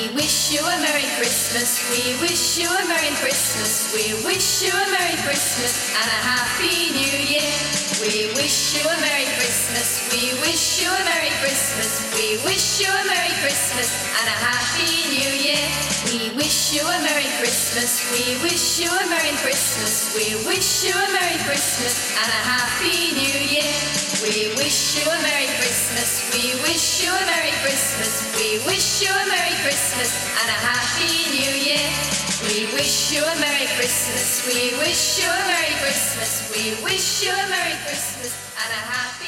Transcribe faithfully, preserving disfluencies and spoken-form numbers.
We wish you a Merry Christmas. We wish you a Merry Christmas. We wish you a Merry Christmas and a Happy New Year. We wish you a Merry Christmas. We wish you a Merry Christmas. We wish you a Merry Christmas and a Happy New Year. We wish you a Merry Christmas. We wish you a Merry Christmas. We wish you a Merry Christmas and a Happy New Year. We wish you a Merry Christmas. We wish you a Merry Christmas. We wish you a Merry Christmas and a Happy New Year. We wish you a Merry Christmas. We wish you a Merry Christmas. We wish you a Merry Christmas and a Happy